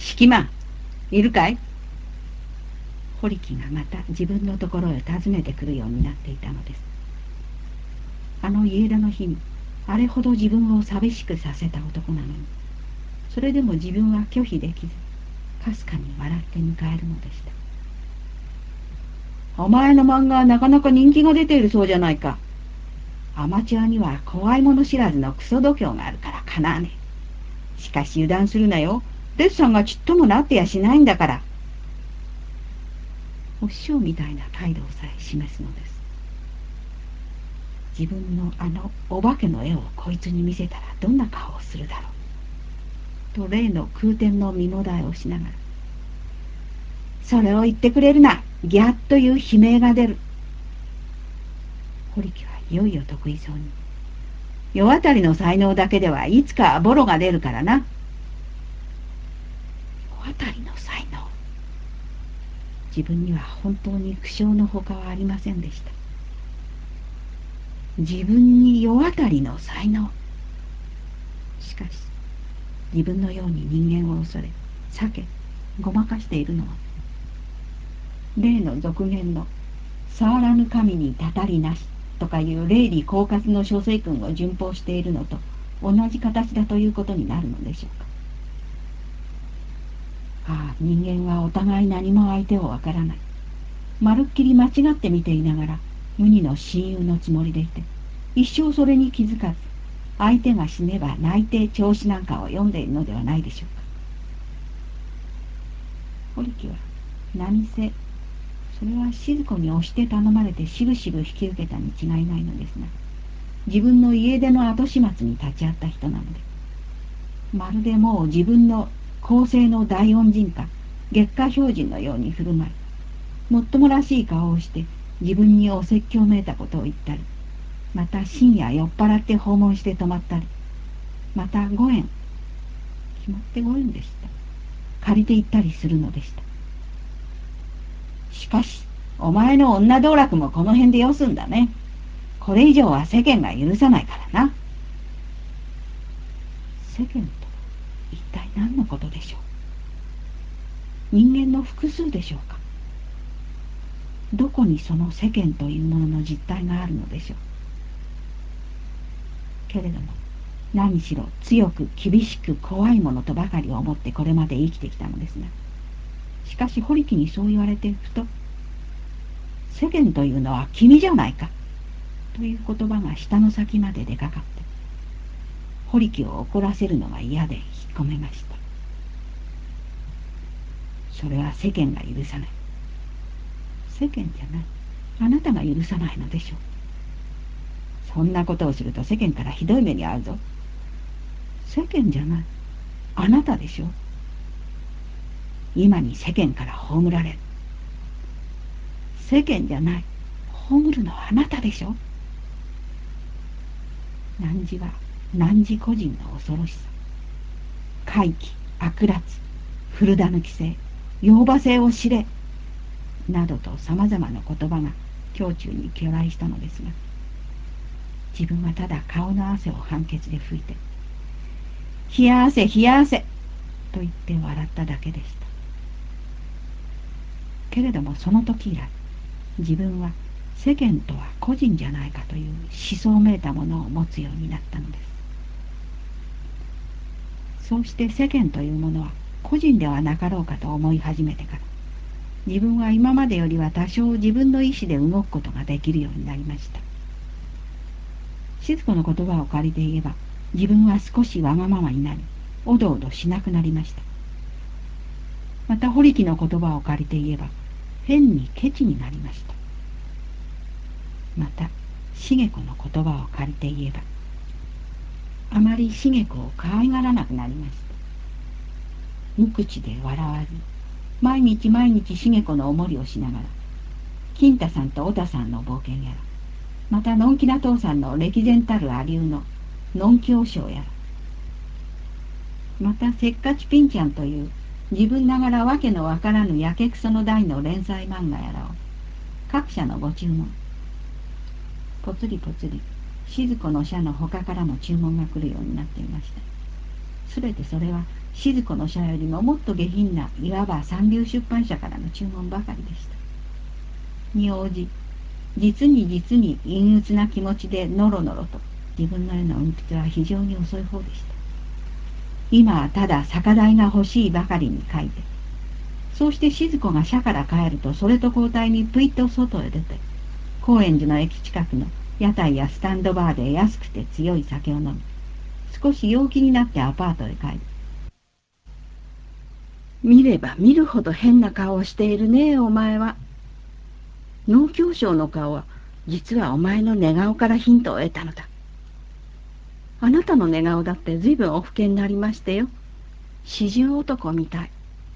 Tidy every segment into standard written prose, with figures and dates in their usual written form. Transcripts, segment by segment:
敷間、いるかい？堀木がまた自分のところへ訪ねてくるようになっていたのです。あの家出の日にあれほど自分を寂しくさせた男なのに、それでも自分は拒否できず、かすかに笑って迎えるのでした。お前の漫画はなかなか人気が出ているそうじゃないか。アマチュアには怖いもの知らずのクソ度胸があるからかなわねえ。しかし油断するなよ。デッサンがちっともなってやしないんだから。お師匠みたいな態度をさえ示すのです。自分のあのお化けの絵をこいつに見せたらどんな顔をするだろうと例の空転の身もだえをしながら、それを言ってくれるな、ギャッという悲鳴が出る。堀木はいよいよ得意そうに、世渡りの才能だけではいつかボロが出るからな。世渡りの才能。自分には本当に苦笑のほかはありませんでした。自分に世渡りの才能。しかし自分のように人間を恐れ避けごまかしているのは、例の俗言の触らぬ神にたたりなしとかいう霊理狡猾の諸生君を順法しているのと同じ形だということになるのでしょうか。ああ、人間はお互い何も相手をわからない。まるっきり間違って見ていながら無二の親友のつもりでいて、一生それに気づかず、相手が死ねば泣いて調子なんかを読んでいるのではないでしょうか。堀木は何せ、それは静子に押して頼まれてしぶしぶ引き受けたに違いないのですが、自分の家出の後始末に立ち会った人なので、まるでもう自分の公正の大恩人か月下標準のように振る舞い、もっともらしい顔をして自分にお説教めいたことを言ったり、また深夜酔っ払って訪問して泊まったり、また5円、決まって5円でした、借りて行ったりするのでした。しかしお前の女道楽もこの辺でよすんだね。これ以上は世間が許さないからな。世間とは一体何のことでしょう。人間の複数でしょうか。どこにその世間というものの実態があるのでしょう。けれども何しろ強く厳しく怖いものとばかり思ってこれまで生きてきたのですが、しかし堀木にそう言われてふと、世間というのは君じゃないかという言葉が舌の先まで出かかって、堀木を怒らせるのが嫌で引っ込めました。それは世間が許さない。世間じゃない、あなたが許さないのでしょう。そんなことをすると世間からひどい目に遭うぞ。世間じゃない、あなたでしょう。今に世間から葬られる。世間じゃない、葬るのはあなたでしょ。汝は汝個人の恐ろしさ、怪奇悪辣古狸性妖婆性を知れなどとさまざまな言葉が胸中に去来したのですが、自分はただ顔の汗を判決で拭いて、冷や汗冷や汗と言って笑っただけでした。けれどもその時以来、自分は世間とは個人じゃないかという思想めいたものを持つようになったのです。そうして世間というものは個人ではなかろうかと思い始めてから、自分は今までよりは多少自分の意志で動くことができるようになりました。静子の言葉を借りて言えば、自分は少しわがままになり、おどおどしなくなりました。また堀木の言葉を借りて言えば、変にケチになりました。また茂子の言葉を借りて言えば、あまり茂子を可愛がらなくなりました。無口で笑わず、毎日毎日茂子のおもりをしながら、金太さんと小田さんの冒険やら、またのんきな父さんの歴然たるありゅうののんき和尚やら、またせっかちピンちゃんという自分ながらわけのわからぬやけくその大の連載漫画やらを各社のご注文、ぽつりぽつり静子の社の他からも注文が来るようになっていました。 すべてそれは静子の社よりももっと下品ないわば三流出版社からの注文ばかりでした。に応じ、実に実に陰鬱な気持ちでのろのろと自分の絵の運筆は非常に遅い方でした。今はただ酒代が欲しいばかりに書いて、そうして静子が社から帰るとそれと交代にぷいっと外へ出て、高円寺の駅近くの屋台やスタンドバーで安くて強い酒を飲み、少し陽気になってアパートへ帰る。見れば見るほど変な顔をしているね、お前は。農協省の顔は、実はお前の寝顔からヒントを得たのだ。あなたの寝顔だってずいぶんお老けになりましてよ。四十男みたい。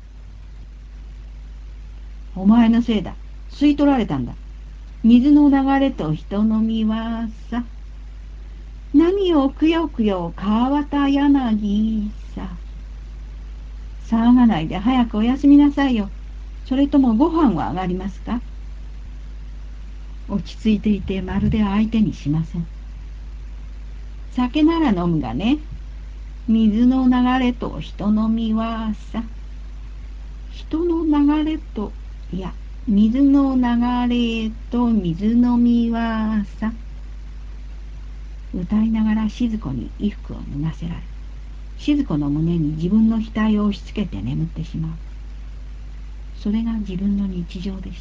お前のせいだ。吸い取られたんだ。水の流れと人の身はさ。何をくよくよ川端柳さ。騒がないで早くお休みなさいよ。それともご飯は上がりますか？落ち着いていてまるで相手にしません。酒なら飲むがね。水の流れと人の身はさ。人の流れと、いや、水の流れと水の身はさ。歌いながら静子に衣服を脱がせられ、静子の胸に自分の額を押し付けて眠ってしまう。それが自分の日常でした。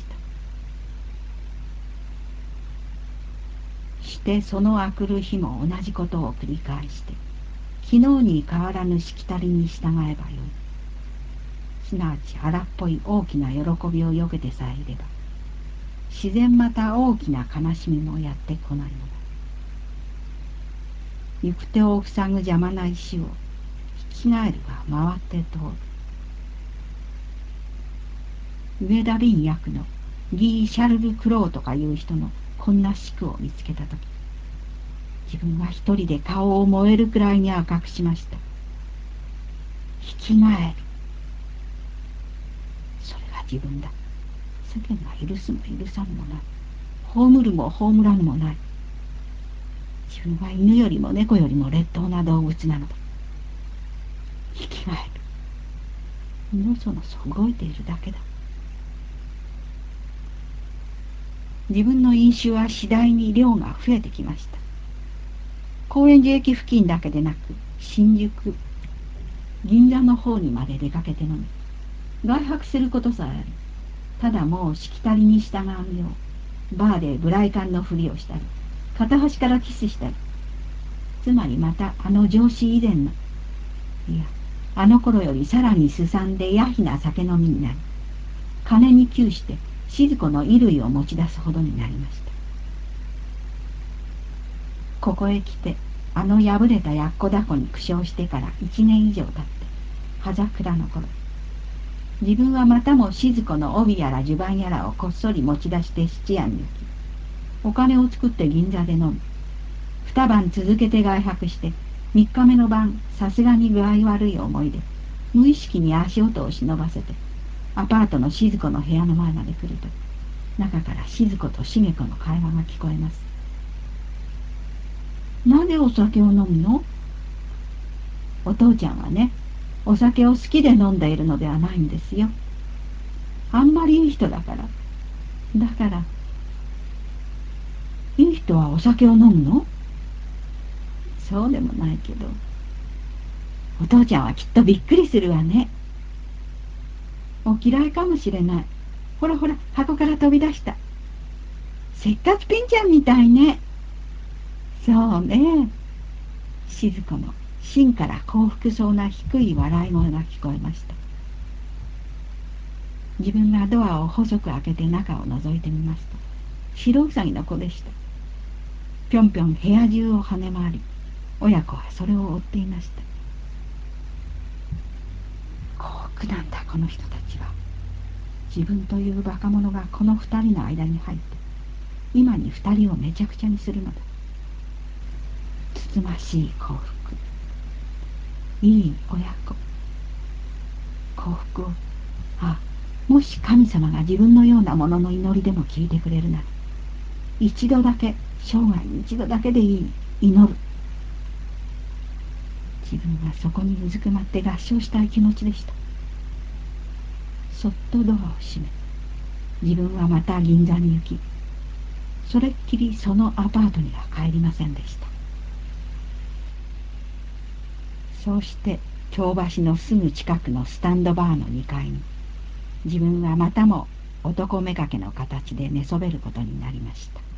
してそのあくる日も同じことを繰り返して、昨日に変わらぬしきたりに従えばよい。すなわち荒っぽい大きな喜びをよけてさえいれば、自然また大きな悲しみもやってこないのだ。行く手を塞ぐ邪魔な石を引き返るが回って通る。上田瓶役のギー・シャルル・クローとかいう人のこんな四句を見つけたとき、自分は一人で顔を燃えるくらいに赤くしました。引き返る。それが自分だ。世間が許すも許さぬもない。葬るも葬らぬもない。自分は犬よりも猫よりも劣等な動物なのだ。引き返る。のそのそ動いているだけだ。自分の飲酒は次第に量が増えてきました。高円寺駅付近だけでなく、新宿、銀座の方にまで出かけて飲み、外泊することさえあり、ただもうしきたりに従うよう、バーでブライカンのふりをしたり、片端からキスしたり、つまりまたあの上司以前の、いや、あの頃よりさらにすさんでやひな酒飲みになり、金に窮して静子の衣類を持ち出すほどになりました。ここへ来て、あの破れたやっこだこに苦笑してから1年以上経って、葉桜の頃、自分はまたも静子の帯やら襦袢やらをこっそり持ち出して質屋に行き、お金を作って銀座で飲み、二晩続けて外泊して、三日目の晩、さすがに具合悪い思いで、無意識に足音を忍ばせて、アパートの静子の部屋の前まで来ると、中から静子と茂子の会話が聞こえます。なぜお酒を飲むの？お父ちゃんはね、お酒を好きで飲んでいるのではないんですよ。あんまりいい人だから。だから、いい人はお酒を飲むの？そうでもないけど、お父ちゃんはきっとびっくりするわね。お嫌いかもしれない。ほらほら、箱から飛び出した。せっかちピンちゃんみたいね。そうね。静子の芯から幸福そうな低い笑い声が聞こえました。自分がドアを細く開けて中を覗いてみますと、白うさぎの子でした。ぴょんぴょん部屋中を跳ね回り、親子はそれを追っていました。幸福なんだこの人たちは。自分というバカ者がこの二人の間に入って、今に二人をめちゃくちゃにするのだ。つつましい幸福。いい親子。幸福を、あ、もし神様が自分のようなものの祈りでも聞いてくれるなら、生涯に一度だけでいい、祈る。 自分はそこにうずくまって合唱したい気持ちでした。そっとドアを閉め、自分はまた銀座に行き、それっきりそのアパートには帰りませんでした。そうして京橋のすぐ近くのスタンドバーの2階に、自分はまたも男めかけの形で寝そべることになりました。